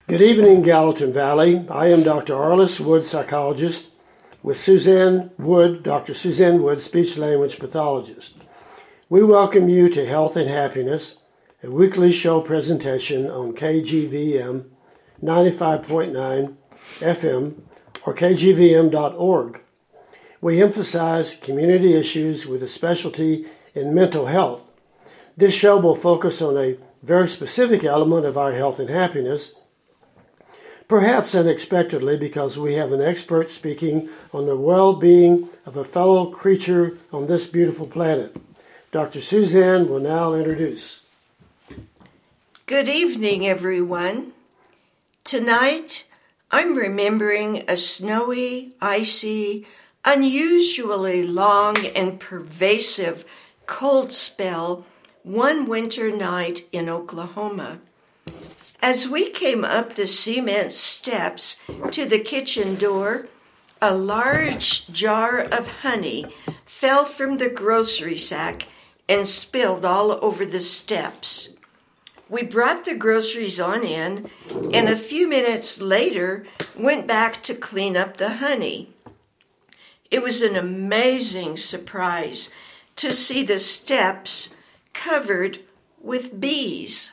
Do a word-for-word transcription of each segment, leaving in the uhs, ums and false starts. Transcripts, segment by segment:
Good evening, Gallatin Valley. I am Doctor Arliss Wood, psychologist, with Suzanne Wood, Doctor Suzanne Wood, speech-language pathologist. We welcome you to Health and Happiness, a weekly show presentation on K G V M ninety-five point nine F M or K G V M dot org. We emphasize community issues with a specialty in mental health. This show will focus on a very specific element of our health and happiness, perhaps unexpectedly because we have an expert speaking on the well-being of a fellow creature on this beautiful planet. Doctor Suzanne will now introduce. Good evening, everyone. Tonight, I'm remembering a snowy, icy, unusually long and pervasive cold spell one winter night in Oklahoma. As we came up the cement steps to the kitchen door, a large jar of honey fell from the grocery sack and spilled all over the steps. We brought the groceries on in, and a few minutes later went back to clean up the honey. It was an amazing surprise to see the steps covered with bees.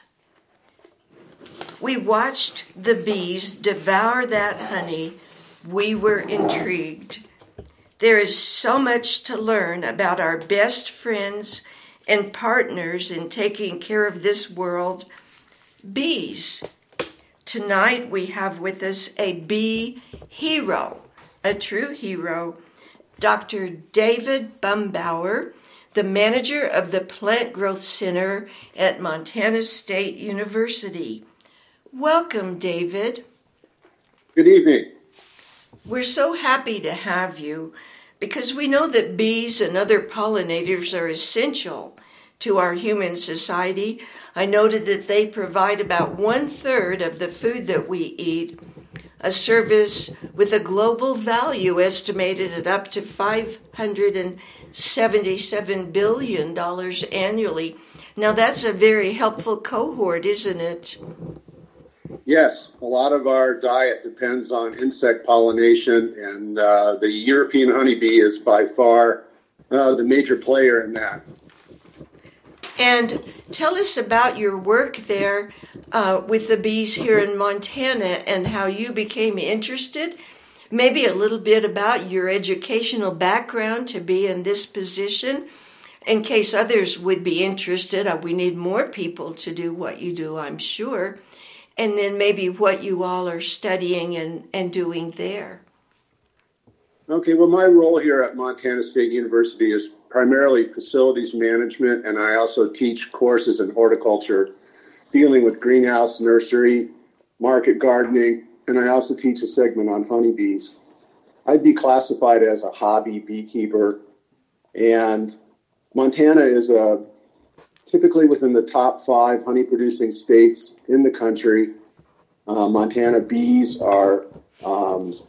We watched the bees devour that honey. We were intrigued. There is so much to learn about our best friends and partners in taking care of this world, bees. Tonight we have with us a bee hero, a true hero, Doctor David Bumbauer, the manager of the Plant Growth Center at Montana State University. Welcome, David. Good evening. We're so happy to have you because we know that bees and other pollinators are essential to our human society. I noted that they provide about one-third of the food that we eat, a service with a global value estimated at up to five hundred seventy-seven billion dollars annually. Now, that's a very helpful cohort, isn't it? Yes, a lot of our diet depends on insect pollination, and uh, the European honeybee is by far uh, the major player in that. And tell us about your work there uh, with the bees here in Montana and how you became interested. Maybe a little bit about your educational background to be in this position. In case others would be interested, uh, we need more people to do what you do, I'm sure. And then maybe what you all are studying and, and doing there. Okay, well, my role here at Montana State University is primarily facilities management, and I also teach courses in horticulture dealing with greenhouse, nursery, market gardening, and I also teach a segment on honeybees. I'd be classified as a hobby beekeeper, and Montana is a typically within the top five honey-producing states in the country. Uh, Montana bees are um,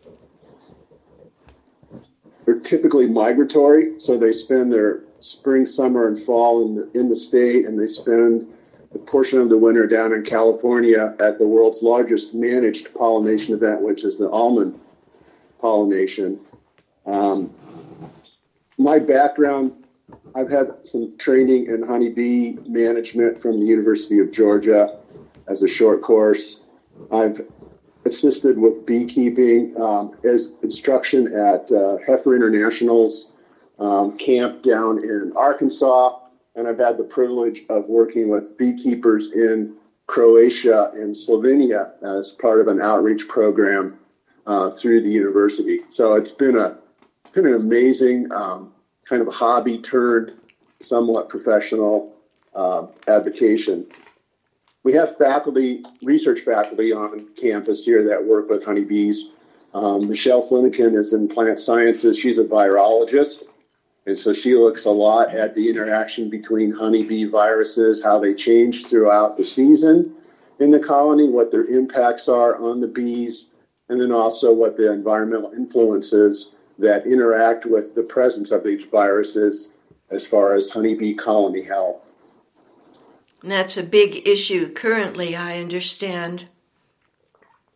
they're typically migratory, so they spend their spring, summer, and fall in the, in the state, and they spend a portion of the winter down in California at the world's largest managed pollination event, which is the almond pollination. Um, my background, I've had some training in honeybee management from the University of Georgia as a short course. I've assisted with beekeeping um, as instruction at uh, Heifer International's um, camp down in Arkansas, and I've had the privilege of working with beekeepers in Croatia and Slovenia as part of an outreach program uh, through the university. So it's been a been an amazing um, kind of hobby turned somewhat professional uh, avocation. We have faculty, research faculty on campus here that work with honeybees. Um, Michelle Flanagan is in plant sciences. She's a virologist, and so she looks a lot at the interaction between honeybee viruses, how they change throughout the season in the colony, what their impacts are on the bees, and then also what the environmental influences that interact with the presence of these viruses as far as honeybee colony health. And that's a big issue currently, I understand.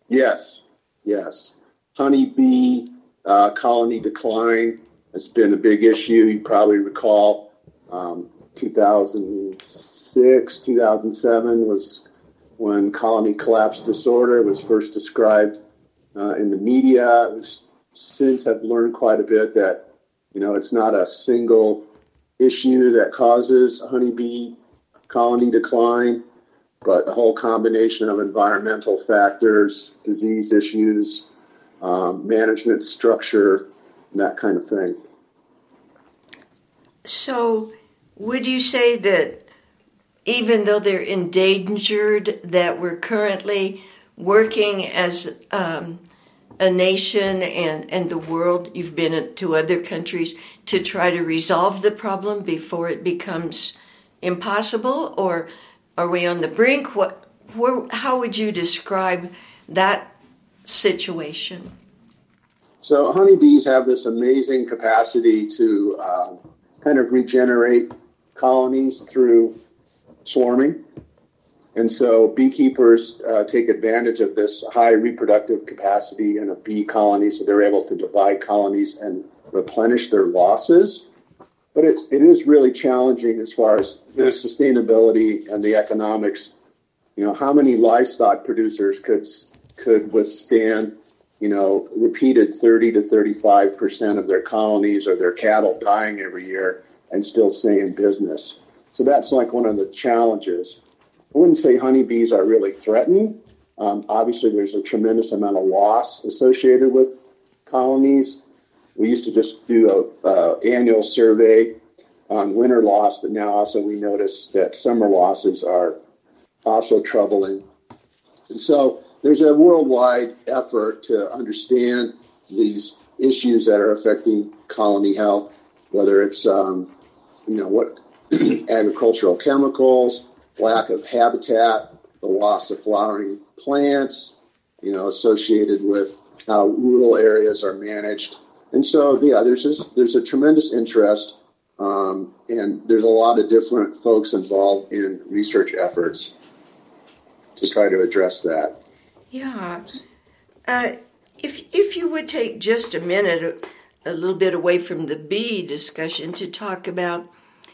Yes, yes. Honeybee uh, colony decline has been a big issue. You probably recall um, two thousand six, two thousand seven was when colony collapse disorder was first described uh, in the media. It was, since I've learned quite a bit that, you know, it's not a single issue that causes honeybee colony decline, but a whole combination of environmental factors, disease issues, um, management structure, and that kind of thing. So would you say that even though they're endangered, that we're currently working as um, a nation and, and the world, you've been to other countries, to try to resolve the problem before it becomes impossible? Or are we on the brink? What, where, how would you describe that situation? So honeybees have this amazing capacity to uh, kind of regenerate colonies through swarming. And so beekeepers uh, take advantage of this high reproductive capacity in a bee colony, so they're able to divide colonies and replenish their losses. But it, it is really challenging as far as the sustainability and the economics. You know, how many livestock producers could could withstand, you know, repeated thirty to thirty-five percent of their colonies or their cattle dying every year and still stay in business? So that's like one of the challenges. I wouldn't say honeybees are really threatened. Um, obviously, there's a tremendous amount of loss associated with colonies. We used to just do a uh, annual survey on winter loss, but now also we notice that summer losses are also troubling. And so there's a worldwide effort to understand these issues that are affecting colony health, whether it's, um, you know, what agricultural chemicals, lack of habitat, the loss of flowering plants, you know, associated with how rural areas are managed. And so, yeah, there's just, there's a tremendous interest, um, and there's a lot of different folks involved in research efforts to try to address that. Yeah. Uh, if if you would take just a minute, a, a little bit away from the bee discussion, to talk about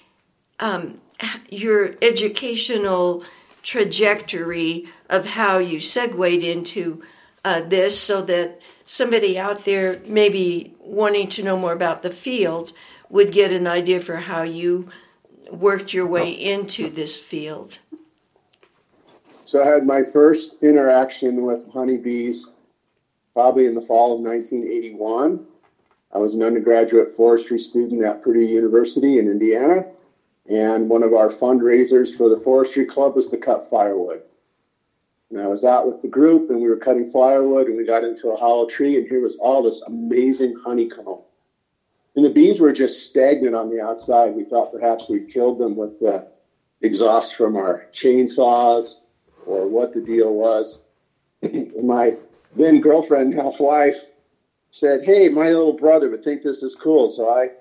um, your educational trajectory of how you segued into uh, this, so that somebody out there maybe wanting to know more about the field would get an idea for how you worked your way into this field. So I had my first interaction with honeybees probably in the fall of nineteen eighty-one. I was an undergraduate forestry student at Purdue University in Indiana, and one of our fundraisers for the forestry club was to cut firewood. And I was out with the group, and we were cutting firewood, and we got into a hollow tree, and here was all this amazing honeycomb. And the bees were just stagnant on the outside. We thought perhaps we'd killed them with the exhaust from our chainsaws, or what the deal was. My then girlfriend, now wife, said, "Hey, my little brother would think this is cool." So I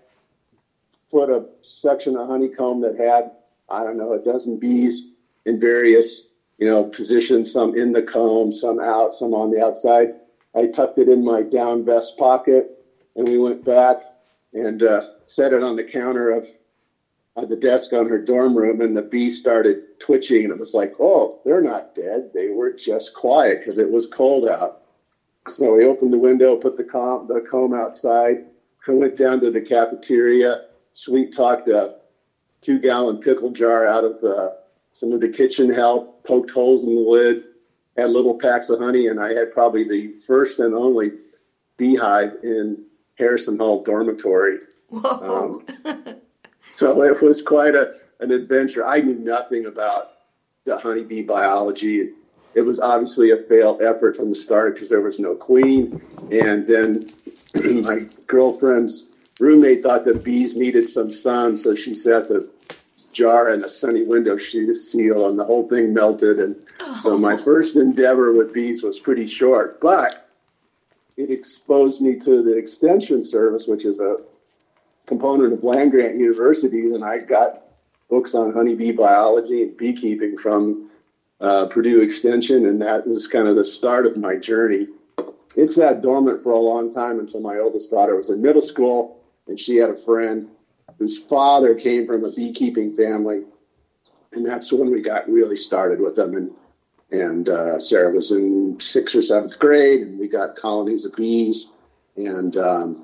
put a section of honeycomb that had, I don't know, a dozen bees in various, you know, positions, some in the comb, some out, some on the outside. I tucked it in my down vest pocket, and we went back and uh, set it on the counter of uh, the desk on her dorm room, and the bees started twitching, and it was like, oh, they're not dead. They were just quiet because it was cold out. So we opened the window, put the comb, the comb outside, went down to the cafeteria, sweet-talked a two-gallon pickle jar out of uh, some of the kitchen help, poked holes in the lid, had little packs of honey, and I had probably the first and only beehive in Harrison Hall dormitory. Whoa. Um, so it was quite a, an adventure. I knew nothing about the honeybee biology. It was obviously a failed effort from the start because there was no queen. And then my girlfriend's roommate thought that bees needed some sun, so she set the jar in a sunny window seal, and the whole thing melted. And oh. So my first endeavor with bees was pretty short, but it exposed me to the Extension Service, which is a component of land-grant universities, and I got books on honeybee biology and beekeeping from uh, Purdue Extension, and that was kind of the start of my journey. It sat dormant for a long time until my oldest daughter was in middle school, and she had a friend whose father came from a beekeeping family, and that's when we got really started with them. And and uh, Sarah was in sixth or seventh grade, and we got colonies of bees, and um,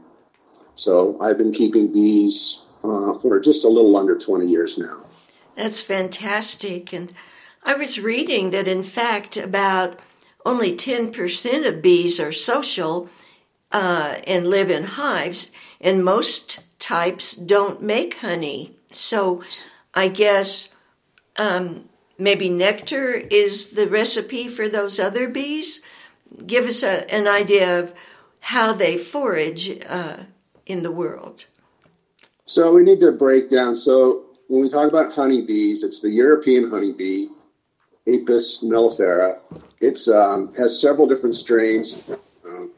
so I've been keeping bees uh, for just a little under twenty years now. That's fantastic. And I was reading that, in fact, about only ten percent of bees are social uh, and live in hives, and most types don't make honey. So I guess um, maybe nectar is the recipe for those other bees. Give us a, an idea of how they forage uh, in the world. So we need to break down. So when we talk about honeybees, it's the European honeybee, Apis mellifera. It's um, has several different strains. Um,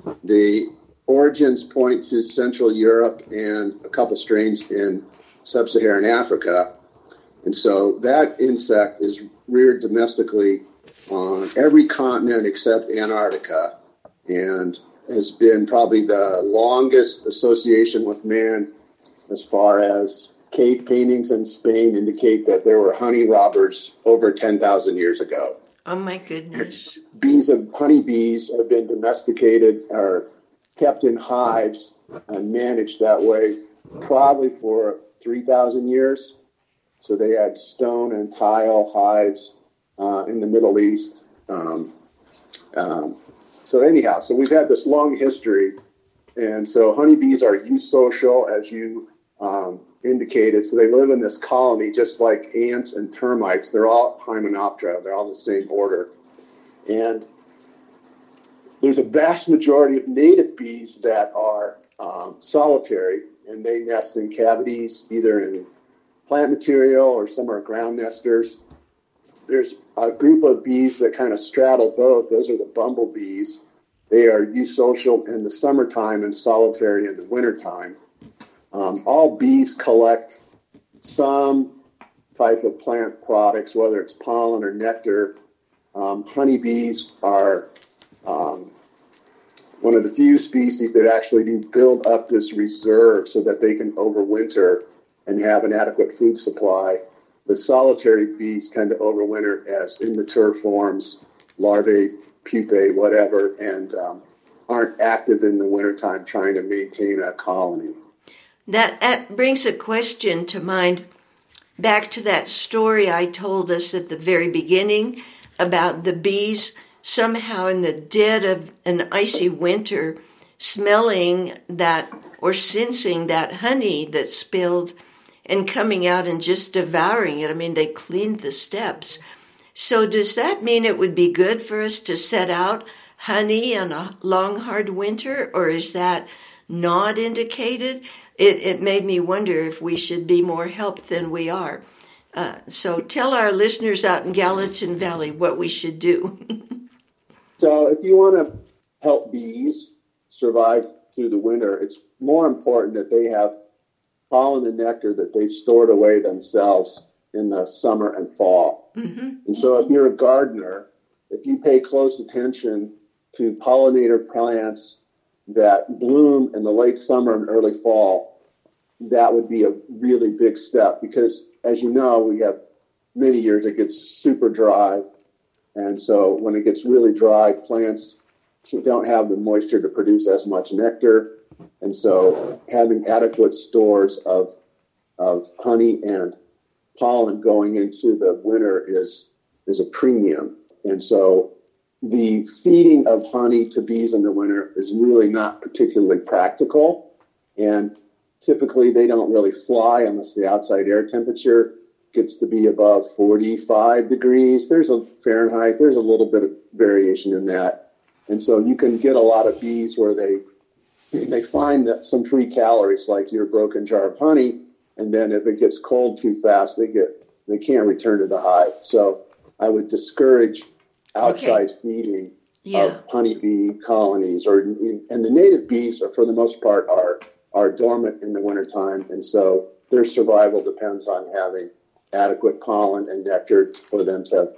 the origins point to Central Europe and a couple strains in Sub-Saharan Africa. And so that insect is reared domestically on every continent except Antarctica, and has been probably the longest association with man, as far as cave paintings in Spain indicate that there were honey robbers over ten thousand years ago. Oh, my goodness. Bees of honeybees have been domesticated or kept in hives and managed that way probably for three thousand years. So they had stone and tile hives uh, in the Middle East. Um, um, so anyhow, so we've had this long history. And so honeybees are eusocial, as you um, indicated. So they live in this colony just like ants and termites. They're all Hymenoptera. They're all in the same order. And there's a vast majority of native bees that are um, solitary, and they nest in cavities, either in plant material or some are ground nesters. There's a group of bees that kind of straddle both. Those are the bumblebees. They are eusocial in the summertime and solitary in the wintertime. Um, all bees collect some type of plant products, whether it's pollen or nectar. Um, honeybees are um, one of the few species that actually do build up this reserve so that they can overwinter and have an adequate food supply. The solitary bees tend to overwinter as immature forms, larvae, pupae, whatever, and um, aren't active in the wintertime trying to maintain a colony. That, that brings a question to mind, back to that story I told us at the very beginning about the bees somehow in the dead of an icy winter smelling that or sensing that honey that spilled and coming out and just devouring it. I mean, they cleaned the steps. So does that mean it would be good for us to set out honey on a long, hard winter, or is that not indicated? It, it made me wonder if we should be more helped than we are. Uh, so tell our listeners out in Gallatin Valley what we should do. So if you want to help bees survive through the winter, it's more important that they have pollen and nectar that they've stored away themselves in the summer and fall. Mm-hmm. And so if you're a gardener, if you pay close attention to pollinator plants that bloom in the late summer and early fall, that would be a really big step, because as you know, we have many years it gets super dry. And so when it gets really dry, plants don't have the moisture to produce as much nectar. And so having adequate stores of of honey and pollen going into the winter is is a premium. And so the feeding of honey to bees in the winter is really not particularly practical. And typically they don't really fly unless the outside air temperature gets to be above forty-five degrees. There's a Fahrenheit. There's a little bit of variation in that. And so you can get a lot of bees where they they find that some free calories, like your broken jar of honey, and then if it gets cold too fast, they get they can't return to the hive. So I would discourage outside okay. feeding yeah. of honeybee colonies, or and the native bees are, for the most part, are are dormant in the wintertime, and so their survival depends on having adequate pollen and nectar for them to have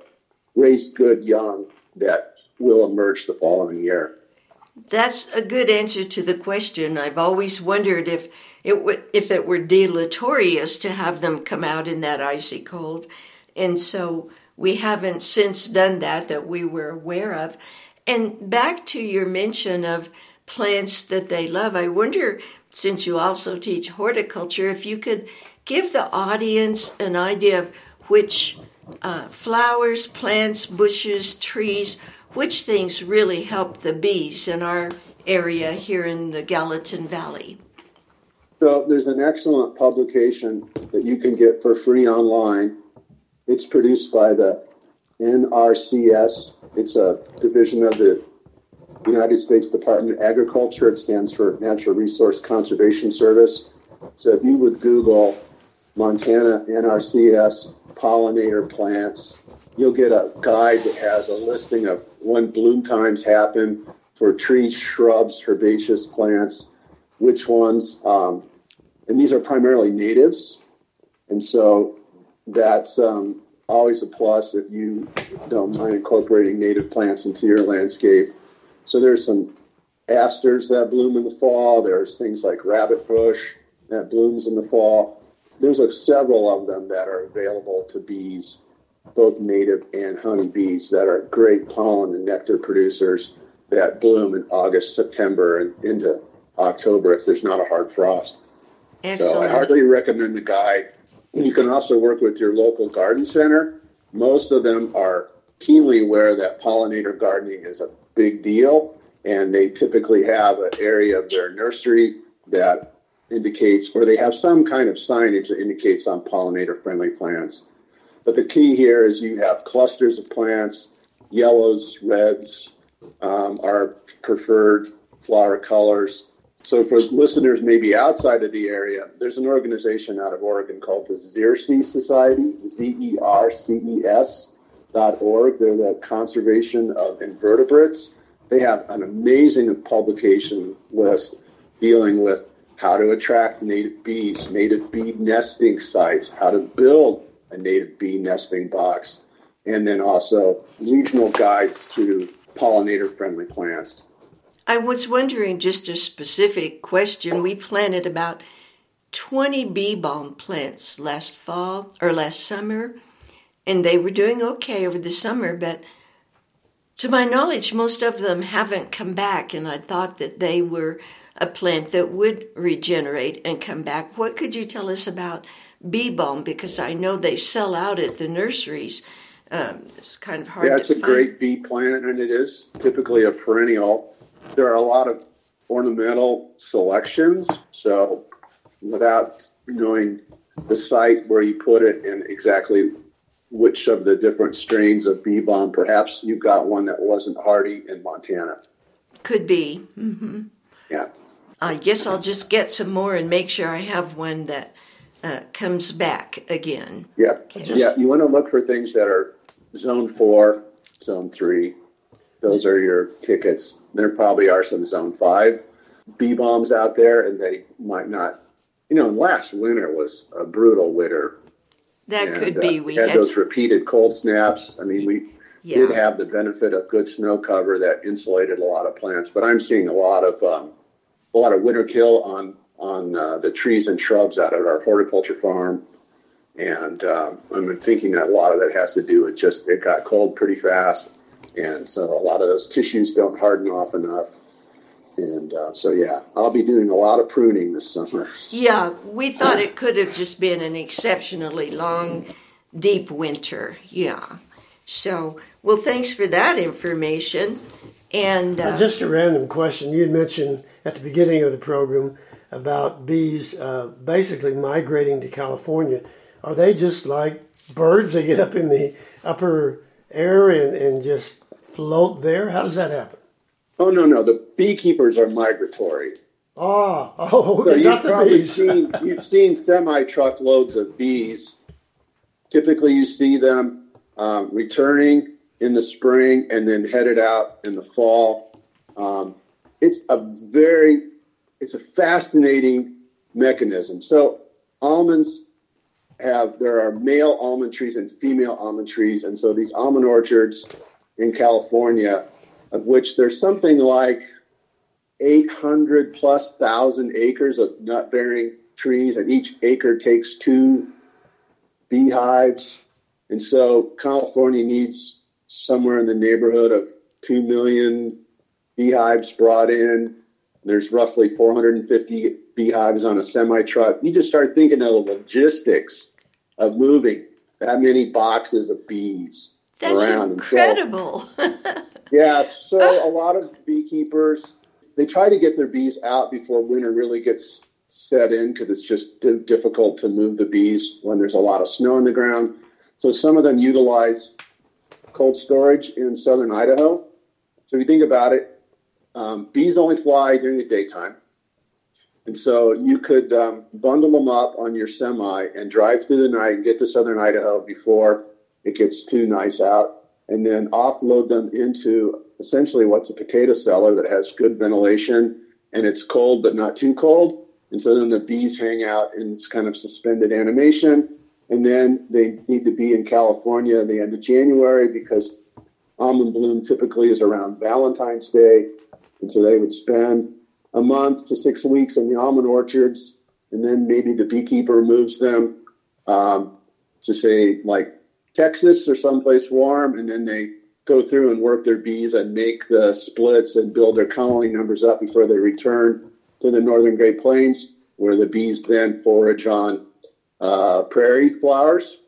raise good young that will emerge the following year. That's a good answer to the question. I've always wondered if it w- if it were deleterious to have them come out in that icy cold. And so we haven't since done that that we were aware of. And back to your mention of plants that they love, I wonder, since you also teach horticulture, if you could give the audience an idea of which uh, flowers, plants, bushes, trees, which things really help the bees in our area here in the Gallatin Valley. So there's an excellent publication that you can get for free online. It's produced by the N R C S. It's a division of the United States Department of Agriculture. It stands for Natural Resource Conservation Service. So if you would Google Montana N R C S pollinator plants, you'll get a guide that has a listing of when bloom times happen for trees, shrubs, herbaceous plants, which ones, um, and these are primarily natives. And so that's um, always a plus if you don't mind incorporating native plants into your landscape. So there's some asters that bloom in the fall. There's things like rabbit bush that blooms in the fall. There's a, several of them that are available to bees, both native and honeybees, that are great pollen and nectar producers that bloom in August, September, and into October if there's not a hard frost. Excellent. So I hardly recommend the guide. You can also work with your local garden center. Most of them are keenly aware that pollinator gardening is a big deal, and they typically have an area of their nursery that indicates, or they have some kind of signage that indicates on pollinator-friendly plants. But the key here is you have clusters of plants. Yellows, reds um, are preferred flower colors. So for listeners maybe outside of the area, there's an organization out of Oregon called the Xerces Society, Z E R C E S dot org. They're the conservation of invertebrates. They have an amazing publication list dealing with how to attract native bees, native bee nesting sites, how to build a native bee nesting box, and then also regional guides to pollinator-friendly plants. I was wondering, just a specific question. We planted about twenty bee balm plants last fall or last summer, and they were doing okay over the summer, but to my knowledge, most of them haven't come back, and I thought that they were a plant that would regenerate and come back. What could you tell us about bee balm? Because I know they sell out at the nurseries. Um, it's kind of hard yeah, to it's a find. great bee plant, and it is typically a perennial. There are a lot of ornamental selections, so without knowing the site where you put it and exactly which of the different strains of bee balm, perhaps you've got one that wasn't hardy in Montana. Could be. Mm-hmm. Yeah. I guess I'll just get some more and make sure I have one that uh, comes back again. Yeah. Okay. Yeah. You want to look for things that are zone four, zone three. Those are your tickets. There probably are some zone five bee balms out there, and they might not. You know, last winter was a brutal winter. That and, could be. Uh, We had, had those repeated cold snaps. I mean, we yeah. did have the benefit of good snow cover that insulated a lot of plants, but I'm seeing a lot of um, a lot of winter kill on on uh, the trees and shrubs out at our horticulture farm, and um, I'm thinking that a lot of that has to do with just it got cold pretty fast, and so a lot of those tissues don't harden off enough. And uh, so, yeah, I'll be doing a lot of pruning this summer. Yeah, we thought it could have just been an exceptionally long, deep winter. Yeah. So, well, thanks for that information. And uh, uh, just a random question. You had mentioned at the beginning of the program about bees uh, basically migrating to California. Are they just like birds? They get up in the upper air and, and just float there? How does that happen? Oh, no, no. The beekeepers are migratory. Oh, oh so not you've the probably bees. seen, you've seen semi-truckloads of bees. Typically, you see them um, returning in the spring and then headed out in the fall. Um, it's a very, it's a fascinating mechanism. So almonds have, there are male almond trees and female almond trees. And so these almond orchards in California, of which there's something like eight hundred plus thousand acres of nut-bearing trees, and each acre takes two beehives. And so California needs somewhere in the neighborhood of two million beehives brought in. There's roughly four hundred fifty beehives on a semi-truck. You just start thinking of the logistics of moving that many boxes of bees That's around. Incredible. So, yeah, so a lot of beekeepers, they try to get their bees out before winter really gets set in, because it's just d- difficult to move the bees when there's a lot of snow on the ground. So some of them utilize cold storage in southern Idaho. So if you think about it, um, bees only fly during the daytime. And so you could um, bundle them up on your semi and drive through the night and get to southern Idaho before it gets too nice out, and then offload them into essentially what's a potato cellar that has good ventilation, and it's cold but not too cold. And so then the bees hang out in this kind of suspended animation, and then they need to be in California at the end of January, because almond bloom typically is around Valentine's Day. And so they would spend a month to six weeks in the almond orchards, and then maybe the beekeeper moves them um, to, say, like Texas or someplace warm, and then they go through and work their bees and make the splits and build their colony numbers up before they return to the northern Great Plains, where the bees then forage on uh, prairie flowers.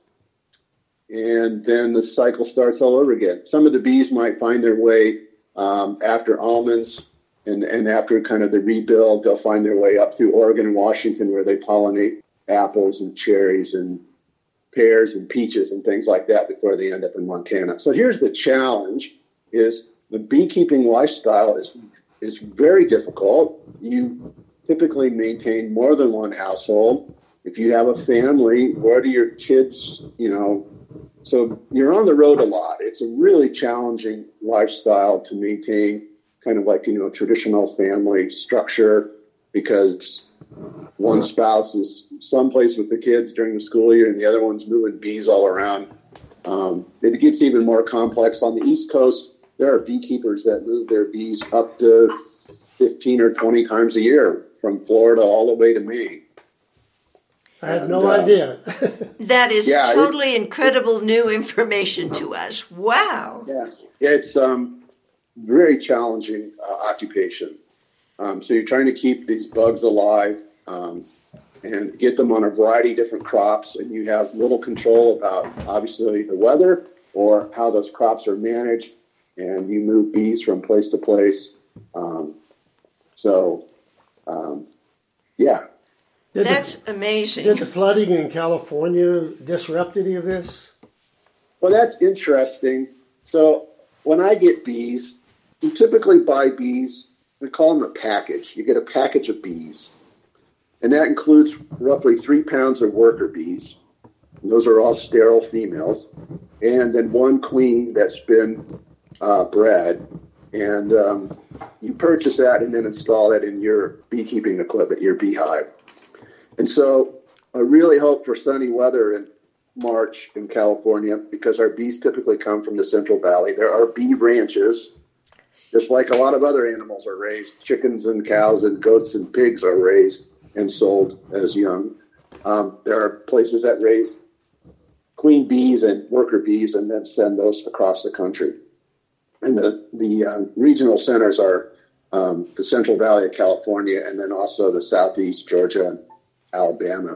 And then the cycle starts all over again. Some of the bees might find their way um, after almonds, and, and after kind of the rebuild, they'll find their way up through Oregon and Washington, where they pollinate apples and cherries and pears and peaches and things like that before they end up in Montana. So here's the challenge: is the beekeeping lifestyle is is very difficult. You typically maintain more than one household. If you have a family, where do your kids, you know, so you're on the road a lot. It's a really challenging lifestyle to maintain, kind of like, you know, traditional family structure, because one spouse is someplace with the kids during the school year and the other one's moving bees all around. Um, it gets even more complex. On the East Coast, there are beekeepers that move their bees up to fifteen or twenty times a year from Florida all the way to Maine. I had and, no uh, idea. That is yeah, totally incredible new information to us. Wow. Yeah, it's um very challenging uh, occupation. Um, so you're trying to keep these bugs alive um, and get them on a variety of different crops, and you have little control about, obviously, the weather or how those crops are managed, and you move bees from place to place. Um, so, um, yeah. Did That's the, amazing. Did the flooding in California disrupt any of this? Well, that's interesting. So when I get bees, we typically buy bees. We call them a package. You get a package of bees, and that includes roughly three pounds of worker bees. And those are all sterile females, and then one queen that's been uh, bred. And um, you purchase that and then install that in your beekeeping equipment, your beehive. And so I really hope for sunny weather in March in California, because our bees typically come from the Central Valley. There are bee ranches, just like a lot of other animals are raised. Chickens and cows and goats and pigs are raised and sold as young. Um, there are places that raise queen bees and worker bees and then send those across the country. And the, the uh, regional centers are um, the Central Valley of California, and then also the Southeast, Georgia, and Alabama.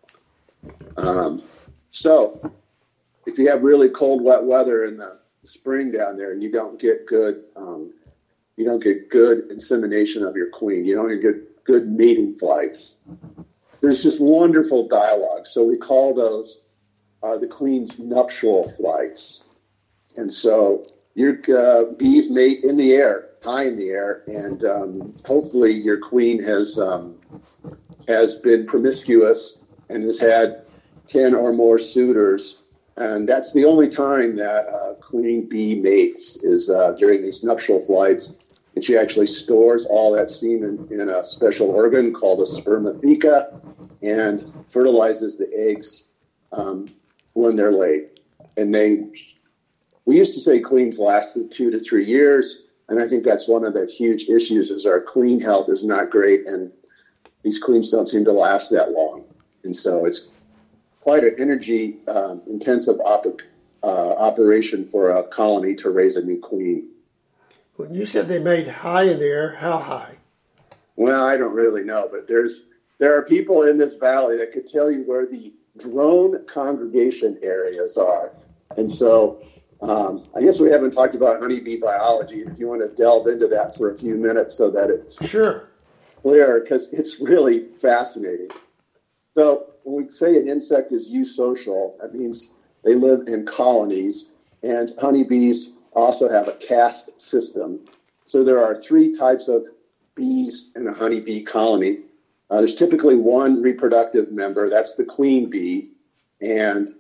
Um, so if you have really cold, wet weather in the spring down there, and you don't get good, um, you don't get good insemination of your queen, you don't get good mating flights, there's just wonderful dialogue. So we call those uh, the queen's nuptial flights. And so your uh, bees mate in the air, high in the air, and um, hopefully your queen has um, has been promiscuous and has had ten or more suitors. And that's the only time that uh, queen bee mates, is uh, during these nuptial flights. And she actually stores all that semen in a special organ called a spermatheca and fertilizes the eggs um, when they're laid. And they, we used to say queens lasted two to three years. And I think that's one of the huge issues is our queen health is not great. And these queens don't seem to last that long. And so it's quite an energy um, intensive op- uh, operation for a colony to raise a new queen. When you said they made high in the air, how high? Well, I don't really know, but there's there are people in this valley that could tell you where the drone congregation areas are. And so um, I guess we haven't talked about honeybee biology. If you want to delve into that for a few minutes so that it's sure clear, because it's really fascinating. So when we say an insect is eusocial, that means they live in colonies, and honeybees also have a caste system. So there are three types of bees in a honeybee colony. Uh, there's typically one reproductive member, that's the queen bee, and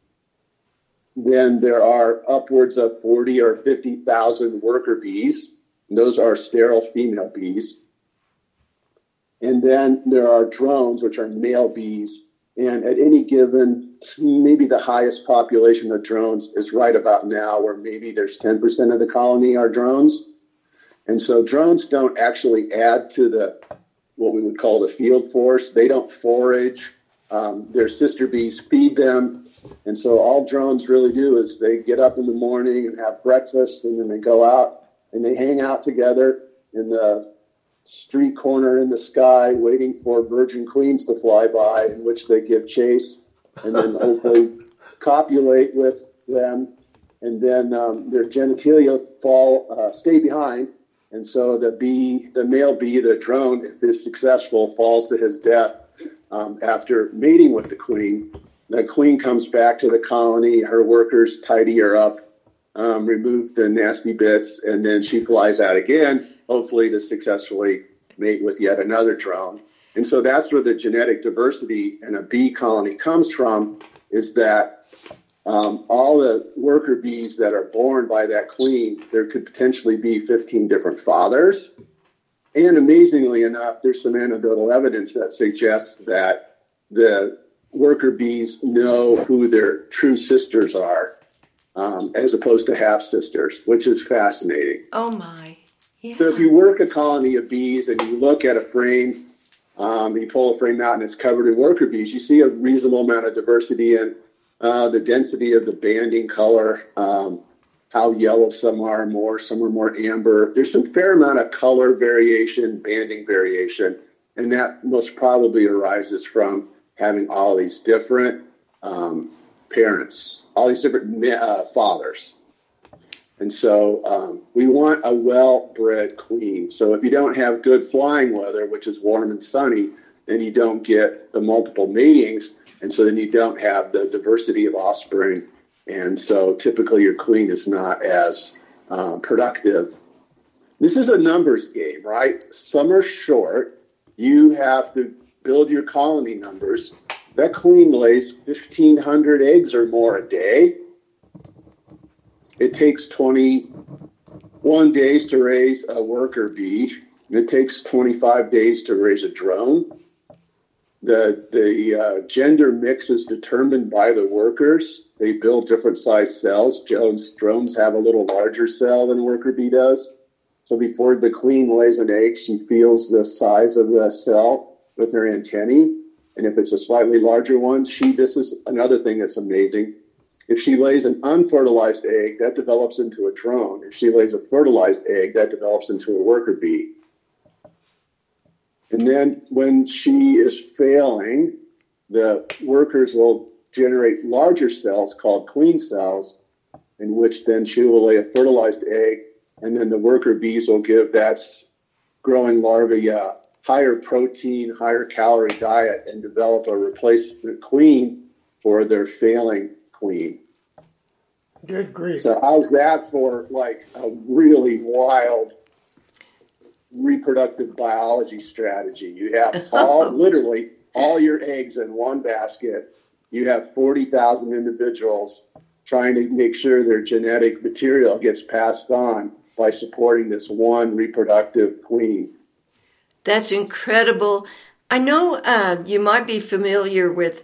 then there are upwards of forty or fifty thousand worker bees. And those are sterile female bees. And then there are drones, which are male bees. And at any given, maybe the highest population of drones is right about now, where maybe there's ten percent of the colony are drones. And so drones don't actually add to the what we would call the field force. They don't forage. Um, their sister bees feed them. And so all drones really do is they get up in the morning and have breakfast, and then they go out and they hang out together in the street corner in the sky waiting for virgin queens to fly by, in which they give chase and then hopefully copulate with them. And then um, their genitalia fall, uh, stay behind. And so the bee, the male bee, the drone, if is successful, falls to his death um, after mating with the queen. The queen comes back to the colony. Her workers tidy her up, um, remove the nasty bits, and then she flies out again, hopefully to successfully mate with yet another drone. And so that's where the genetic diversity in a bee colony comes from, is that um, all the worker bees that are born by that queen, there could potentially be fifteen different fathers. And amazingly enough, there's some anecdotal evidence that suggests that the worker bees know who their true sisters are, um, as opposed to half-sisters, which is fascinating. Oh, my. Yeah. So if you work a colony of bees and you look at a frame, um, you pull a frame out and it's covered in worker bees, you see a reasonable amount of diversity in uh, the density of the banding color, um, how yellow some are more, some are more amber. There's some fair amount of color variation, banding variation, and that most probably arises from having all these different um, parents, all these different uh, fathers. And so um, we want a well-bred queen. So if you don't have good flying weather, which is warm and sunny, then you don't get the multiple matings, and so then you don't have the diversity of offspring. And so typically your queen is not as uh, productive. This is a numbers game, right? Some are short. You have to build your colony numbers. That queen lays fifteen hundred eggs or more a day. It takes twenty-one days to raise a worker bee. It takes twenty-five days to raise a drone. The the uh, gender mix is determined by the workers. They build different size cells. Drones, drones have a little larger cell than a worker bee does. So before the queen lays an egg, she feels the size of the cell with her antennae. And if it's a slightly larger one, she, this is another thing that's amazing. If she lays an unfertilized egg, that develops into a drone. If she lays a fertilized egg, that develops into a worker bee. And then when she is failing, the workers will generate larger cells called queen cells, in which then she will lay a fertilized egg, and then the worker bees will give that growing larvae a higher protein, higher calorie diet and develop a replacement queen for their failing queen. Good grief. So how's that for like a really wild reproductive biology strategy? You have all, literally all your eggs in one basket. You have forty thousand individuals trying to make sure their genetic material gets passed on by supporting this one reproductive queen. That's incredible. I know uh, you might be familiar with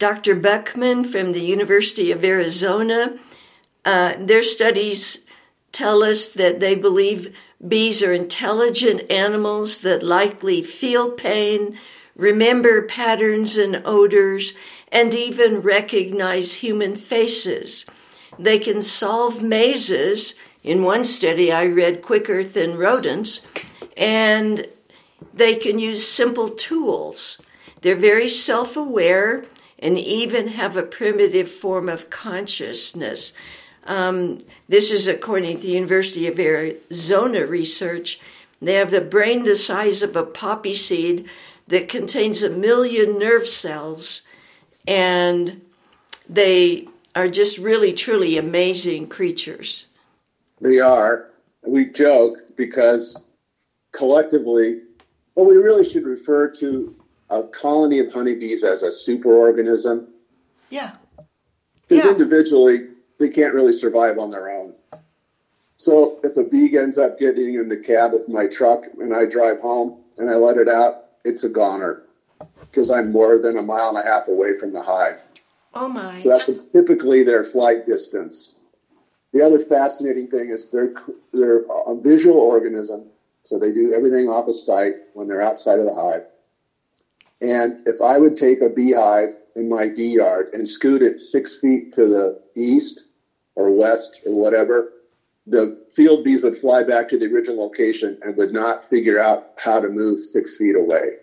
Doctor Buckman from the University of Arizona, uh, their studies tell us that they believe bees are intelligent animals that likely feel pain, remember patterns and odors, and even recognize human faces. They can solve mazes, in one study I read, quicker than rodents, and they can use simple tools. They're very self-aware and even have a primitive form of consciousness. Um, this is according to the University of Arizona research. They have a brain the size of a poppy seed that contains a million nerve cells, and they are just really, truly amazing creatures. They are. We joke because collectively, well, we really should refer to a colony of honeybees as a superorganism. Yeah. Because yeah. individually, they can't really survive on their own. So if a bee ends up getting in the cab of my truck and I drive home and I let it out, it's a goner because I'm more than a mile and a half away from the hive. Oh, my. So that's typically their flight distance. The other fascinating thing is they're, they're a visual organism, so they do everything off of sight when they're outside of the hive. And if I would take a beehive in my bee yard and scoot it six feet to the east or west or whatever, the field bees would fly back to the original location and would not figure out how to move six feet away.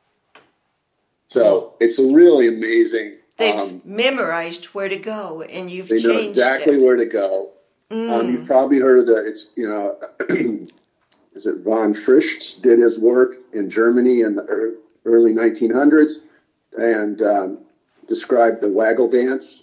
So it's a really amazing. They've um, memorized where to go, and you've they changed know exactly it. where to go. Mm. Um, you've probably heard of the, it's, you know, is it von Frisch did his work in Germany in the early nineteen hundreds and um, described the waggle dance.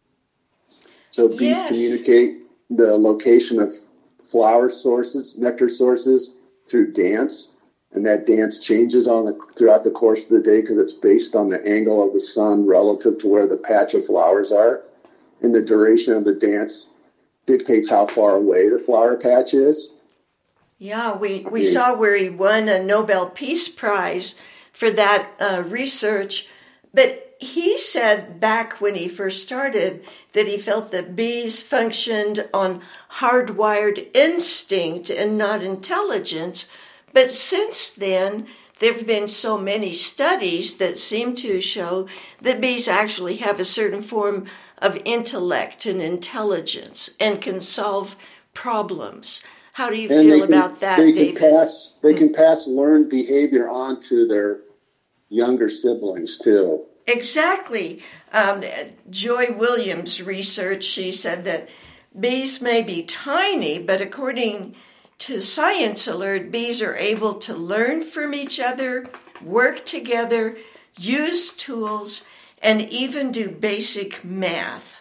So bees Yes. communicate the location of flower sources, nectar sources through dance. And that dance changes on the throughout the course of the day because it's based on the angle of the sun relative to where the patch of flowers are. And the duration of the dance dictates how far away the flower patch is. Yeah, we, we saw where he won a Nobel Peace Prize for that uh, research. But he said back when he first started that he felt that bees functioned on hardwired instinct and not intelligence. But since then, there have been so many studies that seem to show that bees actually have a certain form of intellect and intelligence and can solve problems. How do you and feel can, about that, they David? Can pass, they can pass learned behavior on to their younger siblings, too. Exactly. Um, Joy Williams' research, she said that bees may be tiny, but according to Science Alert, bees are able to learn from each other, work together, use tools, and even do basic math.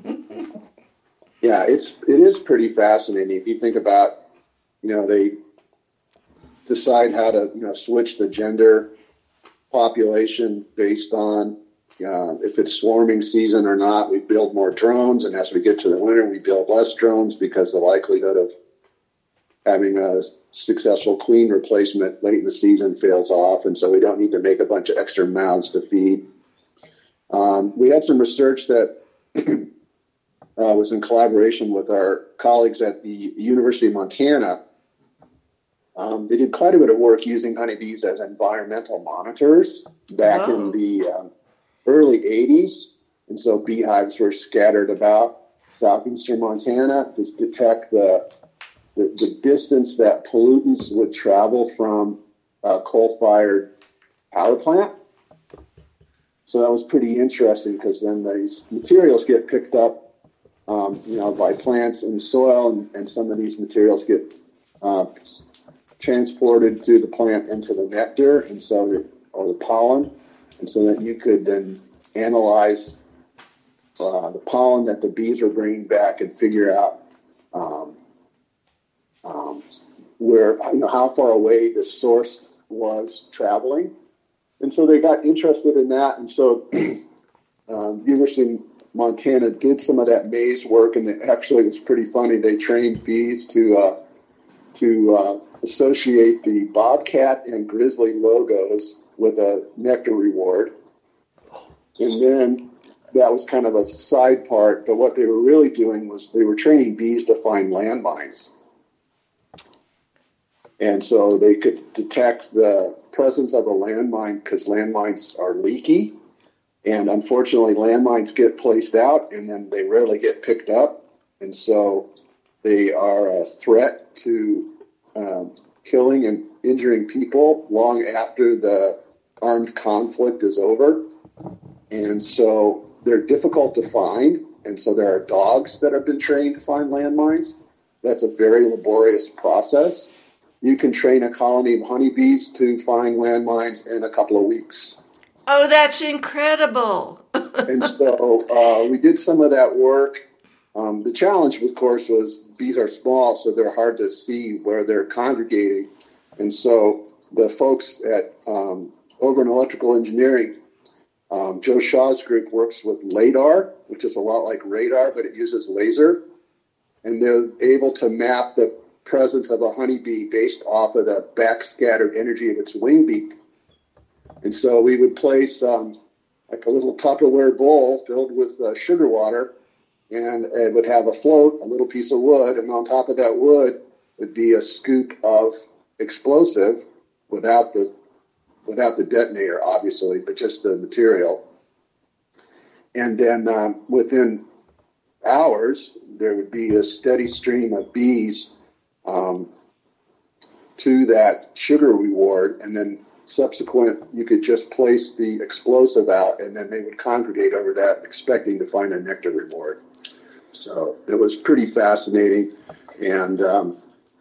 Yeah, it's it is pretty fascinating. If you think about, you know, they decide how to, you know, switch the gender population based on uh, if it's swarming season or not. We build more drones, and as we get to the winter, we build less drones because the likelihood of having a successful queen replacement late in the season fails off, and so we don't need to make a bunch of extra mouths to feed. Um, we had some research that uh, was in collaboration with our colleagues at the University of Montana. Um, they did quite a bit of work using honeybees as environmental monitors back Wow. in the um, early eighties, and so beehives were scattered about southeastern Montana to detect the The, the distance that pollutants would travel from a coal-fired power plant. So that was pretty interesting because then these materials get picked up, um, you know, by plants and soil, and, and some of these materials get uh, transported through the plant into the nectar, and so that, or the pollen, and so that you could then analyze uh, the pollen that the bees are bringing back and figure out. Um, Um, where, you know, how far away the source was traveling. And so they got interested in that. And so um, University of Montana did some of that maze work, and it actually was pretty funny. They trained bees to uh, to uh, associate the bobcat and grizzly logos with a nectar reward. And then that was kind of a side part, but what they were really doing was they were training bees to find landmines. And so they could detect the presence of a landmine because landmines are leaky. And unfortunately, landmines get placed out and then they rarely get picked up. And so they are a threat to um, killing and injuring people long after the armed conflict is over. And so they're difficult to find. And so there are dogs that have been trained to find landmines. That's a very laborious process. You can train a colony of honeybees to find landmines in a couple of weeks. Oh, that's incredible. And so uh, we did some of that work. Um, the challenge, of course, was bees are small, so they're hard to see where they're congregating. And so the folks at um, over in electrical engineering, um, Joe Shaw's group works with LADAR, which is a lot like radar, but it uses laser. And they're able to map the presence of a honeybee based off of the backscattered energy of its wing beat. And so we would place um, like a little Tupperware bowl filled with uh, sugar water, and it would have a float, a little piece of wood, and on top of that wood would be a scoop of explosive without the without the detonator, obviously, but just the material. And then um, within hours, there would be a steady stream of bees um, to that sugar reward, and then subsequent, you could just place the explosive out, and then they would congregate over that, expecting to find a nectar reward. So it was pretty fascinating, and um,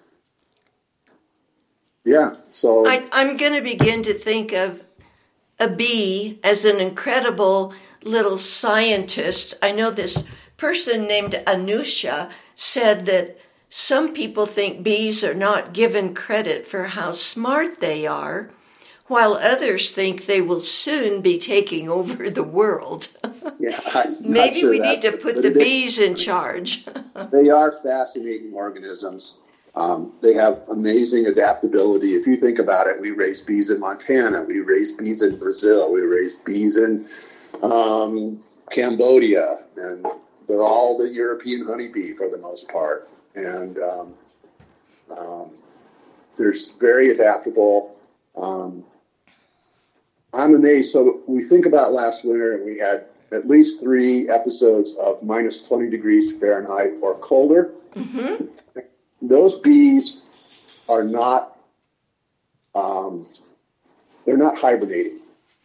yeah. So I, I'm going to begin to think of a bee as an incredible little scientist. I know this person named Anusha said that some people think bees are not given credit for how smart they are, while others think they will soon be taking over the world. Yeah, I'm Maybe sure we that, need to put the bees in charge. They are fascinating organisms. Um, they have amazing adaptability. If you think about it, we raise bees in Montana, we raise bees in Brazil, we raise bees in um, Cambodia, and they're all the European honeybee for the most part. And um, um, they're very adaptable. Um, I'm amazed. So we think about last winter, and we had at least three episodes of minus twenty degrees Fahrenheit or colder. Mm-hmm. Those bees are not, um, they're not hibernating.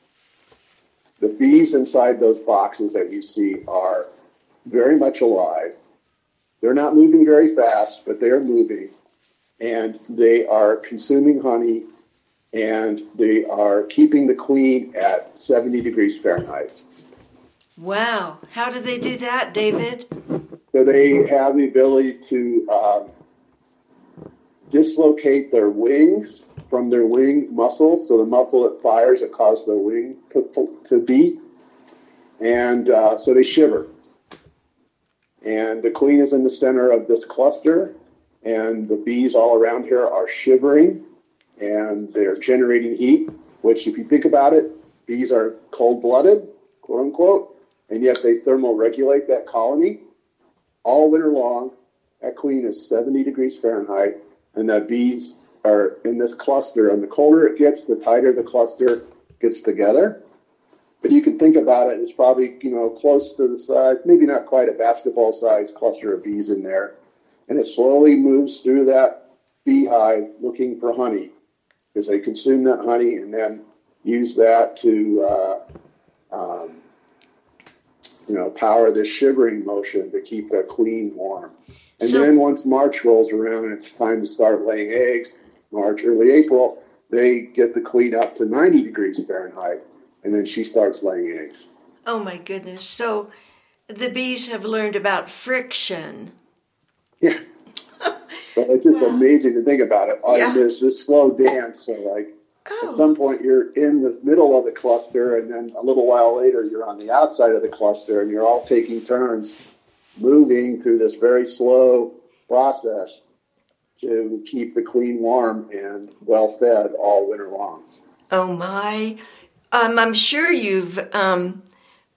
The bees inside those boxes that you see are very much alive. They're not moving very fast, but they're moving, and they are consuming honey, and they are keeping the queen at seventy degrees Fahrenheit. Wow. How do they do that, David? So they have the ability to um, dislocate their wings from their wing muscles. So the muscle that fires that causes their wing to, to beat. And uh, so they shiver. And the queen is in the center of this cluster, and the bees all around her are shivering, and they're generating heat, which, if you think about it, bees are cold-blooded, quote-unquote, and yet they thermoregulate that colony all winter long. That queen is seventy degrees Fahrenheit, and the bees are in this cluster, and the colder it gets, the tighter the cluster gets together. But you can think about it, it's probably, you know, close to the size, maybe not quite a basketball-sized cluster of bees in there. And it slowly moves through that beehive looking for honey, because they consume that honey and then use that to, uh, um, you know, power this shivering motion to keep the queen warm. And so, then once March rolls around and it's time to start laying eggs, March, early April, they get the queen up to ninety degrees Fahrenheit. And then she starts laying eggs. Oh, my goodness. So the bees have learned about friction. Yeah. But it's just wow. amazing to think about it. Yeah. There's this slow dance. So, like, oh. at some point you're in the middle of the cluster, and then a little while later you're on the outside of the cluster, and you're all taking turns moving through this very slow process to keep the queen warm and well-fed all winter long. Oh, my. Um, I'm sure you've um,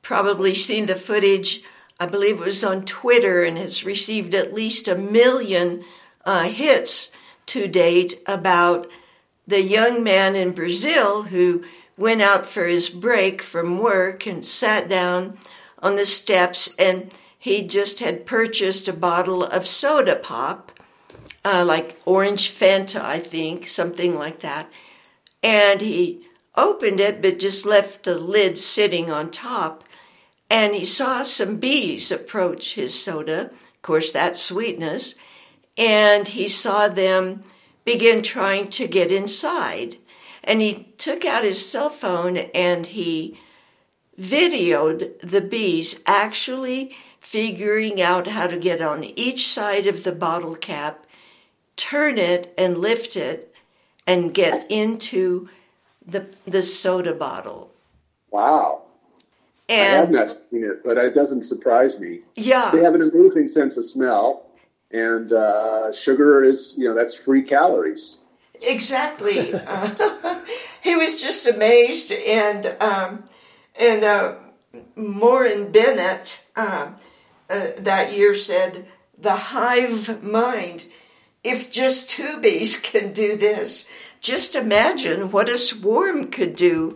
probably seen the footage. I believe it was on Twitter and has received at least a million uh, hits to date about the young man in Brazil who went out for his break from work and sat down on the steps, and he just had purchased a bottle of soda pop, uh, like orange Fanta, I think, something like that. And he opened it, but just left the lid sitting on top. And he saw some bees approach his soda, of course, that's sweetness, and he saw them begin trying to get inside. And he took out his cell phone and he videoed the bees actually figuring out how to get on each side of the bottle cap, turn it and lift it, and get into the the soda bottle. Wow. And, I have not seen it, but it doesn't surprise me. Yeah. They have an amazing sense of smell, and uh, sugar is, you know, that's free calories. Exactly. uh, he was just amazed, and um, and uh, Maureen Bennett uh, uh, that year said, "The hive mind. If just two bees can do this, just imagine what a swarm could do."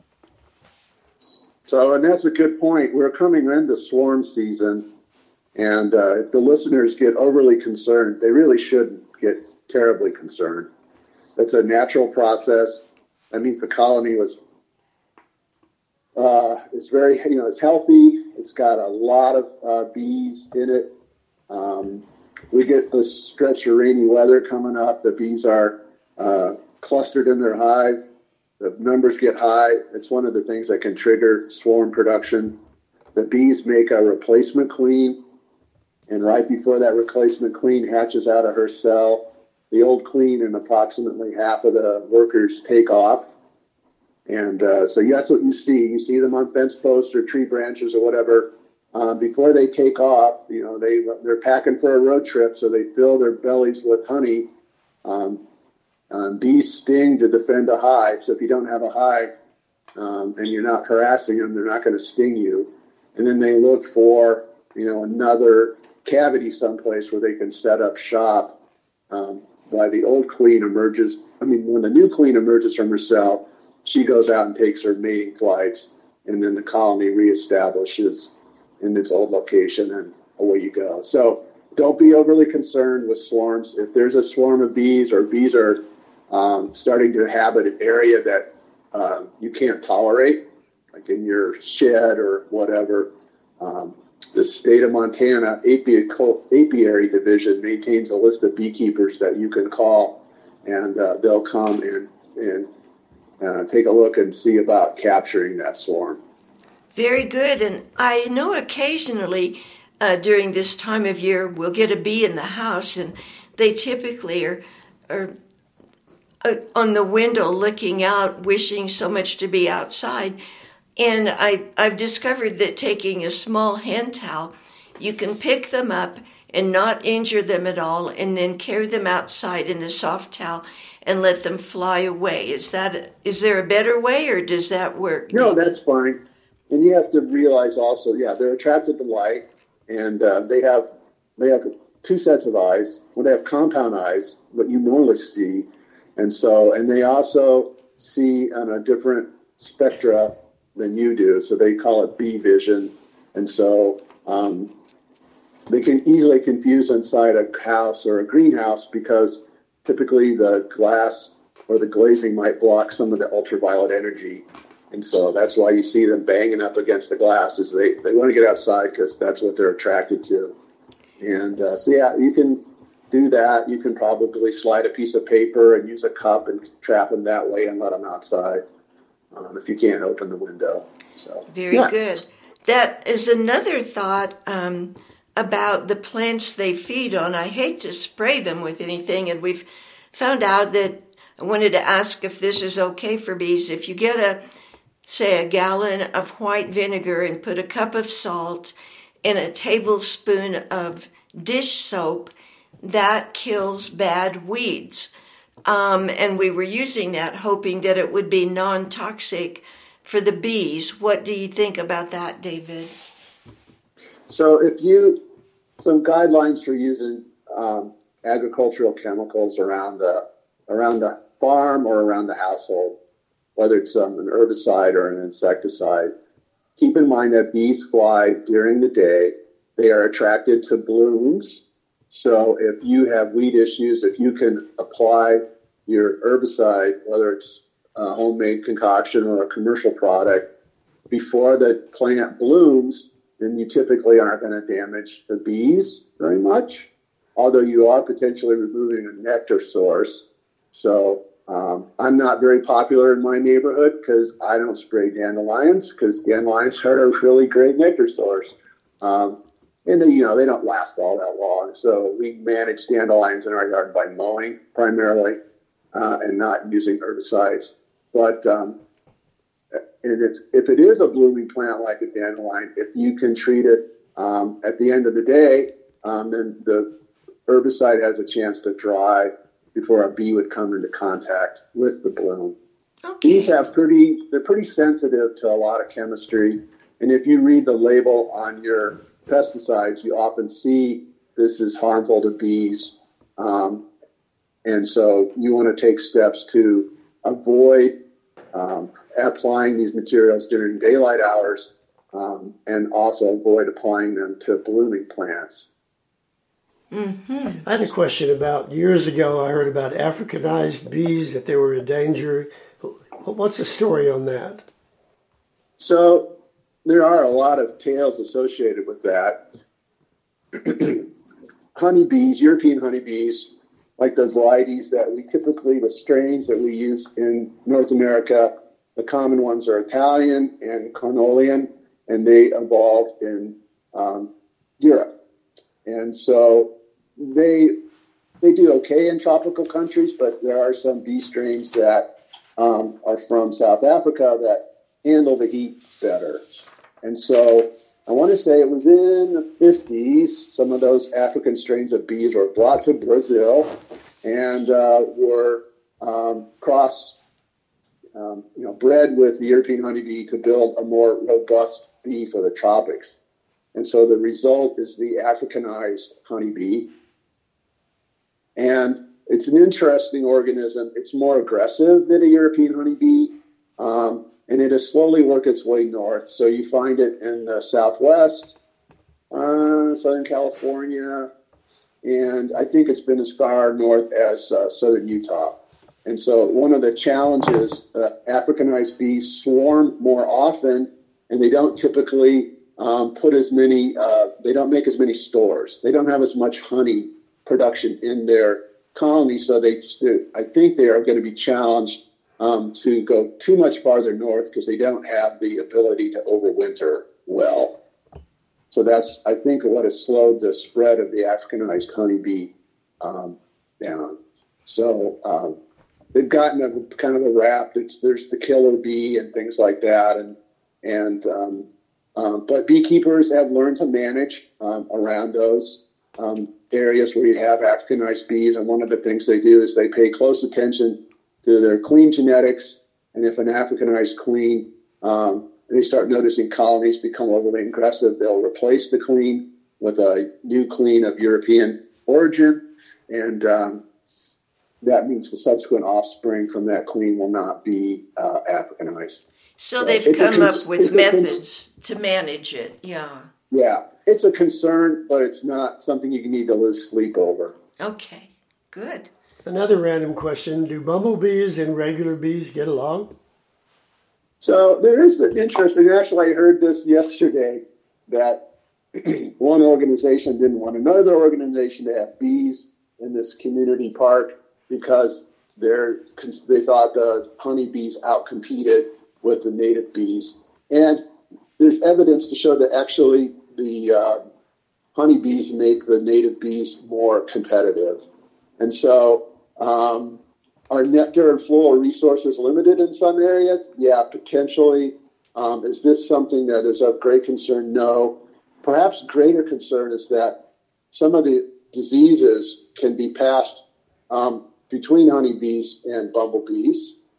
So, and that's a good point. We're coming into swarm season, and uh, if the listeners get overly concerned, they really shouldn't get terribly concerned. It's a natural process. That means the colony was, uh, it's very, you know, it's healthy. It's got a lot of uh, bees in it. Um, we get this stretch of rainy weather coming up. The bees are uh, clustered in their hive. The numbers get high. It's one of the things that can trigger swarm production. The bees make a replacement queen, and right before that replacement queen hatches out of her cell, the old queen and approximately half of the workers take off. And uh, so that's what you see. You see them on fence posts or tree branches or whatever. Um, before they take off, you know, they, they're packing for a road trip, so they fill their bellies with honey. Um, Um, bees sting to defend a hive, so if you don't have a hive um, and you're not harassing them, they're not going to sting you. And then they look for, you know, another cavity someplace where they can set up shop. Um, while the old queen emerges, I mean, when the new queen emerges from her cell, she goes out and takes her mating flights, and then the colony reestablishes in its old location, and away you go. So don't be overly concerned with swarms. If there's a swarm of bees, or bees are Um, starting to inhabit an area that uh, you can't tolerate, like in your shed or whatever. Um, the state of Montana Api- Apiary Division maintains a list of beekeepers that you can call, and uh, they'll come and, and uh, take a look and see about capturing that swarm. Very good. And I know occasionally uh, during this time of year we'll get a bee in the house, and they typically are are on the window looking out, wishing so much to be outside. And I, I've discovered that taking a small hand towel, you can pick them up and not injure them at all, and then carry them outside in the soft towel and let them fly away. Is that, is there a better way, or does that work? No, that's fine. And you have to realize also, yeah, they're attracted to light, and uh, they have they have two sets of eyes. Well, they have compound eyes, what you normally see. And so, and they also see on a different spectra than you do. So they call it bee vision. And so um, they can easily confuse inside a house or a greenhouse, because typically the glass or the glazing might block some of the ultraviolet energy. And so that's why you see them banging up against the glass, is they, they want to get outside because that's what they're attracted to. And uh, so, yeah, you can do that. You can probably slide a piece of paper and use a cup and trap them that way and let them outside um, if you can't open the window. So very yeah. good. That is another thought um, about the plants they feed on. I hate to spray them with anything, and we've found out that I wanted to ask if this is okay for bees. If you get a, say, a gallon of white vinegar and put a cup of salt and a tablespoon of dish soap, that kills bad weeds. Um, and we were using that hoping that it would be non-toxic for the bees. What do you think about that, David? So if you, some guidelines for using um, agricultural chemicals around the, around the farm or around the household, whether it's um, an herbicide or an insecticide. Keep in mind that bees fly during the day. They are attracted to blooms. So if you have weed issues, if you can apply your herbicide, whether it's a homemade concoction or a commercial product, before the plant blooms, then you typically aren't going to damage the bees very much, although you are potentially removing a nectar source. So um, I'm not very popular in my neighborhood because I don't spray dandelions, because dandelions are a really great nectar source. Um, and, they, you know, they don't last all that long. So we manage dandelions in our yard by mowing primarily uh, and not using herbicides. But um, and if, if it is a blooming plant like a dandelion, if you can treat it um, at the end of the day, um, then the herbicide has a chance to dry before a bee would come into contact with the bloom. Okay. Bees have pretty, they're pretty sensitive to a lot of chemistry. And if you read the label on your pesticides, you often see this is harmful to bees. Um, and so you want to take steps to avoid um, applying these materials during daylight hours um, and also avoid applying them to blooming plants. Mm-hmm. I had a question about, years ago I heard about Africanized bees, that they were a danger. What's the story on that? So there are a lot of tales associated with that. Honeybees, European honeybees, like the varieties that we typically, the strains that we use in North America, the common ones are Italian and Carniolan, and they evolved in um, Europe. And so they they do okay in tropical countries, but there are some bee strains that um, are from South Africa that handle the heat better. And so I want to say it was in the fifties, some of those African strains of bees were brought to Brazil and uh, were um, cross, um, you know, bred with the European honeybee to build a more robust bee for the tropics. And so the result is the Africanized honeybee. And it's an interesting organism. It's more aggressive than a European honeybee. Um, and it has slowly worked its way north. So you find it in the Southwest, uh, Southern California, and I think it's been as far north as uh, Southern Utah. And so one of the challenges, uh, Africanized bees swarm more often, and they don't typically um, put as many, uh, they don't make as many stores. They don't have as much honey production in their colony, so they, I think they are going to be challenged um, to go too much farther north because they don't have the ability to overwinter well. So that's, I think, what has slowed the spread of the Africanized honeybee um, down. So um, they've gotten a kind of a rap. It's, there's the killer bee and things like that, and and um, um, but beekeepers have learned to manage um, around those um, areas where you have Africanized bees. And one of the things they do is they pay close attention to their queen genetics. And if an Africanized queen, um, they start noticing colonies become overly aggressive, they'll replace the queen with a new queen of European origin. And um, that means the subsequent offspring from that queen will not be uh, Africanized. So, so they've come cons- up with methods cons- to manage it, yeah. Yeah, it's a concern, but it's not something you need to lose sleep over. Okay, good. Another random question. Do bumblebees and regular bees get along? So there is an interesting, actually I heard this yesterday, that one organization didn't want another organization to have bees in this community park because they're, they thought the honeybees outcompeted with the native bees. And there's evidence to show that actually the uh, honeybees make the native bees more competitive. And so um, are nectar and floral resources limited in some areas? Yeah, potentially. Um, is this something that is of great concern? No. Perhaps greater concern is that some of the diseases can be passed um, between honeybees and bumblebees.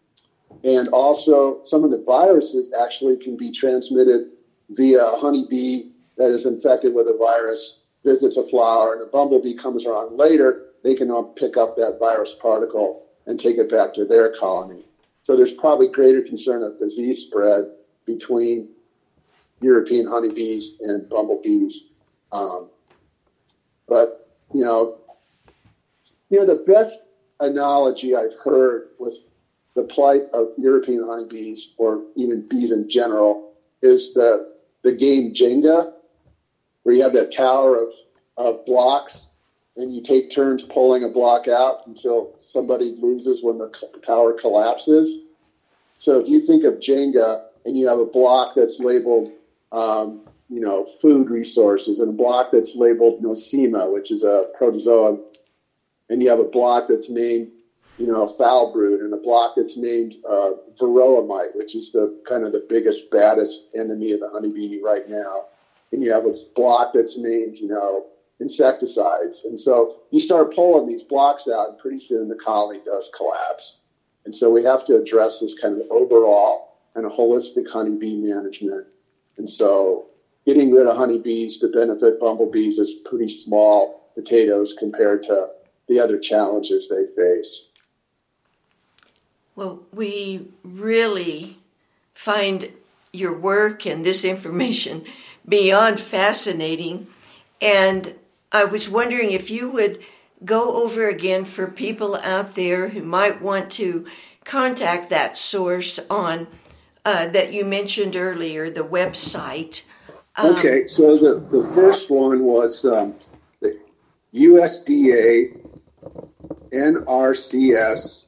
And also, some of the viruses actually can be transmitted via a honeybee that is infected with a virus, visits a flower, and a bumblebee comes around later. They can all pick up that virus particle and take it back to their colony. So there's probably greater concern of disease spread between European honeybees and bumblebees. Um, but, you know, you know, the best analogy I've heard with the plight of European honeybees, or even bees in general, is the the game Jenga, where you have that tower of, of blocks, and you take turns pulling a block out until somebody loses when the tower collapses. So if you think of Jenga and you have a block that's labeled, um, you know, food resources, and a block that's labeled Nosema, which is a protozoa, and you have a block that's named, you know, foul brood, and a block that's named uh, varroa mite, which is the kind of the biggest, baddest enemy of the honeybee right now. And you have a block that's named, you know, insecticides. And so you start pulling these blocks out, and pretty soon the colony does collapse. And so we have to address this kind of overall and a holistic honeybee management. And so getting rid of honeybees to benefit bumblebees is pretty small potatoes compared to the other challenges they face. Well, we really find your work and this information beyond fascinating. And I was wondering if you would go over again for people out there who might want to contact that source on uh, that you mentioned earlier, the website. Um, okay, so the, the first one was um, the U S D A N R C S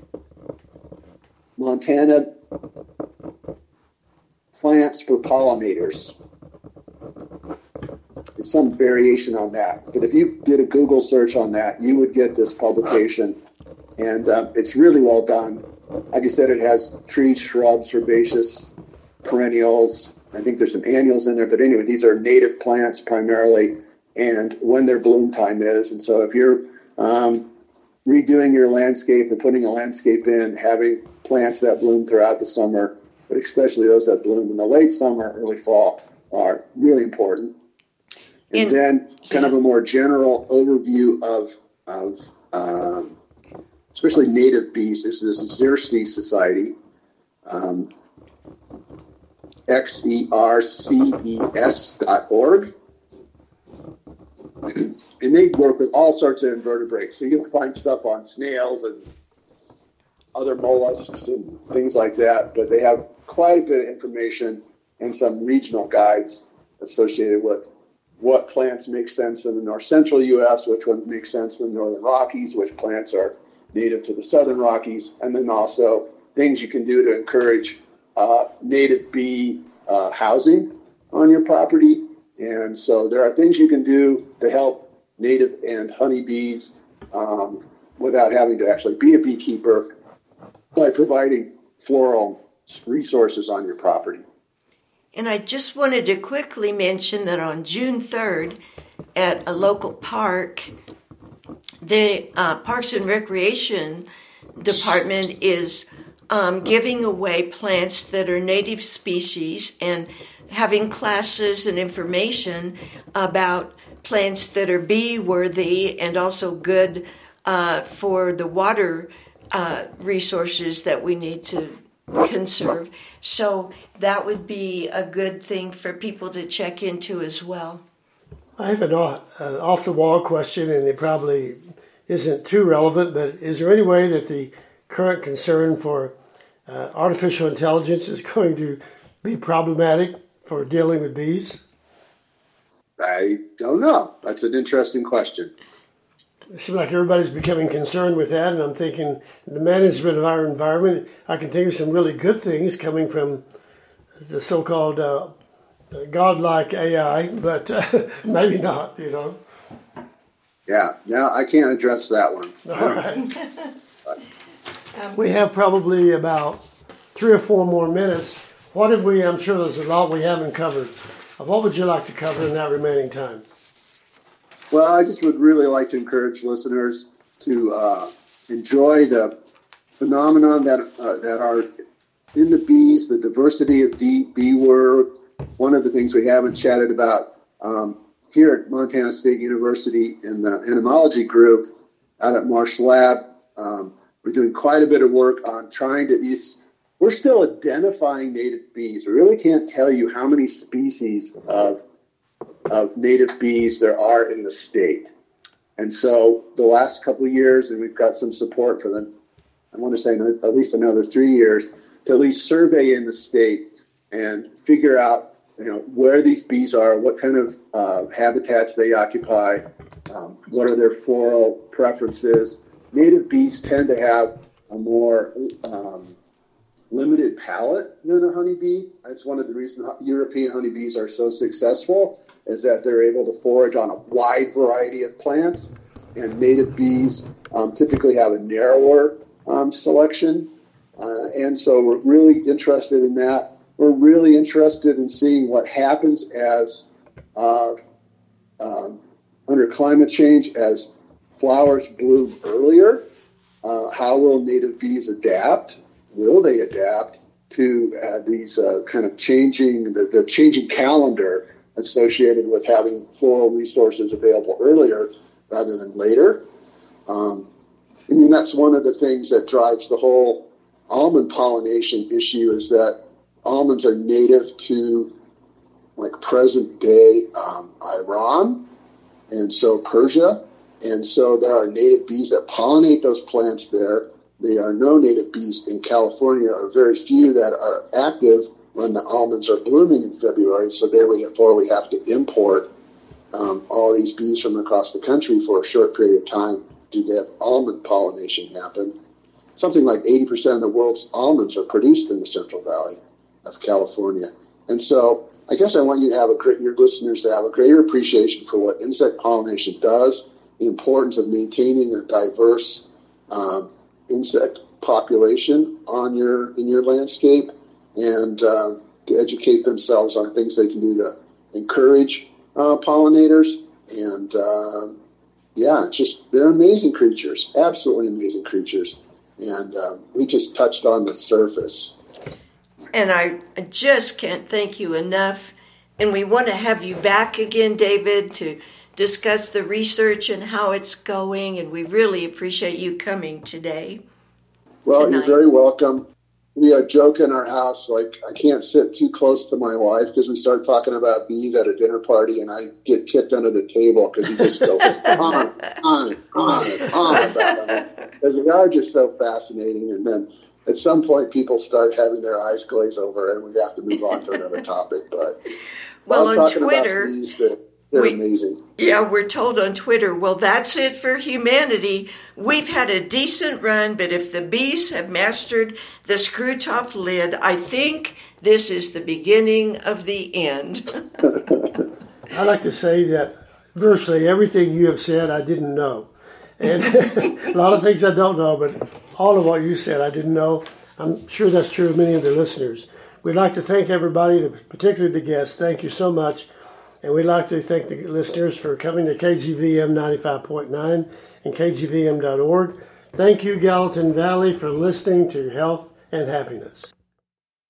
Montana Plants for Pollinators. It's some variation on that. But if you did a Google search on that, you would get this publication. And uh, it's really well done. Like I said, it has trees, shrubs, herbaceous, perennials. I think there's some annuals in there. But anyway, these are native plants primarily, and when their bloom time is. And so if you're um, redoing your landscape and putting a landscape in, having plants that bloom throughout the summer, but especially those that bloom in the late summer, early fall, are really important. And, and then kind yeah. of a more general overview of, of um, especially native bees. This is Xerces Society, um, X E R C E S dot org. And they work with all sorts of invertebrates. So you'll find stuff on snails and other mollusks and things like that. But they have quite a bit of information and some regional guides associated with what plants make sense in the north central U S, which ones make sense in the northern Rockies, which plants are native to the southern Rockies, and then also things you can do to encourage uh, native bee uh, housing on your property. And so there are things you can do to help native and honeybees um, without having to actually be a beekeeper by providing floral resources on your property. And I just wanted to quickly mention that on June third at a local park, the uh, Parks and Recreation Department is um, giving away plants that are native species and having classes and information about plants that are bee-worthy and also good uh, for the water uh, resources that we need to conserve. So that would be a good thing for people to check into as well. I have an off-the-wall question, and it probably isn't too relevant, but is there any way that the current concern for uh, artificial intelligence is going to be problematic for dealing with bees? I don't know. That's an interesting question. It seems like everybody's becoming concerned with that, and I'm thinking the management of our environment, I can think of some really good things coming from the so-called uh, godlike A I, but uh, maybe not, you know. Yeah, no, I can't address that one. All right. We have probably about three or four more minutes. What have we, I'm sure there's a lot we haven't covered. What would you like to cover in that remaining time? Well, I just would really like to encourage listeners to uh, enjoy the phenomenon that uh, that are in the bees, the diversity of bee, bee work. One of the things we haven't chatted about um, here at Montana State University in the entomology group out at Marsh Lab, um, we're doing quite a bit of work on trying to use, we're still identifying native bees. We really can't tell you how many species of, of native bees there are in the state. And so the last couple of years, and we've got some support for them, I want to say at least another three years, to at least survey in the state and figure out, you know, where these bees are, what kind of uh, habitats they occupy, um, what are their floral preferences. Native bees tend to have a more um, limited palate than a honeybee. That's one of the reasons European honeybees are so successful, is that they're able to forage on a wide variety of plants, and native bees um, typically have a narrower um, selection. Uh, and so we're really interested in that. We're really interested in seeing what happens as uh, um, under climate change, as flowers bloom earlier. Uh, how will native bees adapt? Will they adapt to uh, these uh, kind of changing, the, the changing calendar associated with having floral resources available earlier rather than later? Um, I mean, that's one of the things that drives the whole almond pollination issue, is that almonds are native to like present day um, Iran and so Persia. And so there are native bees that pollinate those plants there. There are no native bees in California, or very few that are active when the almonds are blooming in February. So therefore we have to import um, all these bees from across the country for a short period of time to have almond pollination happen. Something like eighty percent of the world's almonds are produced in the Central Valley of California. And so I guess I want you to have a great, your listeners to have a greater appreciation for what insect pollination does, the importance of maintaining a diverse um, insect population on your in your landscape, and uh, to educate themselves on things they can do to encourage uh, pollinators. And uh, yeah, it's just, they're amazing creatures, absolutely amazing creatures. And uh, we just touched on the surface. And I just can't thank you enough. And we want to have you back again, David, to discuss the research and how it's going. And we really appreciate you coming today. Well, tonight. You're very welcome. We uh, joke in our house, like, I can't sit too close to my wife because we start talking about bees at a dinner party and I get kicked under the table because we just go on, on, on, and on about them. Because they are just so fascinating. And then at some point people start having their eyes glaze over and we have to move on to another topic. But well, I'm on talking Twitter, about bees, they're, they're we, amazing. Yeah, we're told on Twitter, well, that's it for humanity. We've had a decent run, but if the bees have mastered the screw top lid, I think this is the beginning of the end. I like to say that virtually everything you have said, I didn't know. And a lot of things I don't know, but all of what you said, I didn't know. I'm sure that's true of many of the listeners. We'd like to thank everybody, particularly the guests. Thank you so much. And we'd like to thank the listeners for coming to K G V M ninety-five point nine and K G V M dot org. Thank you, Gallatin Valley, for listening to Health and Happiness.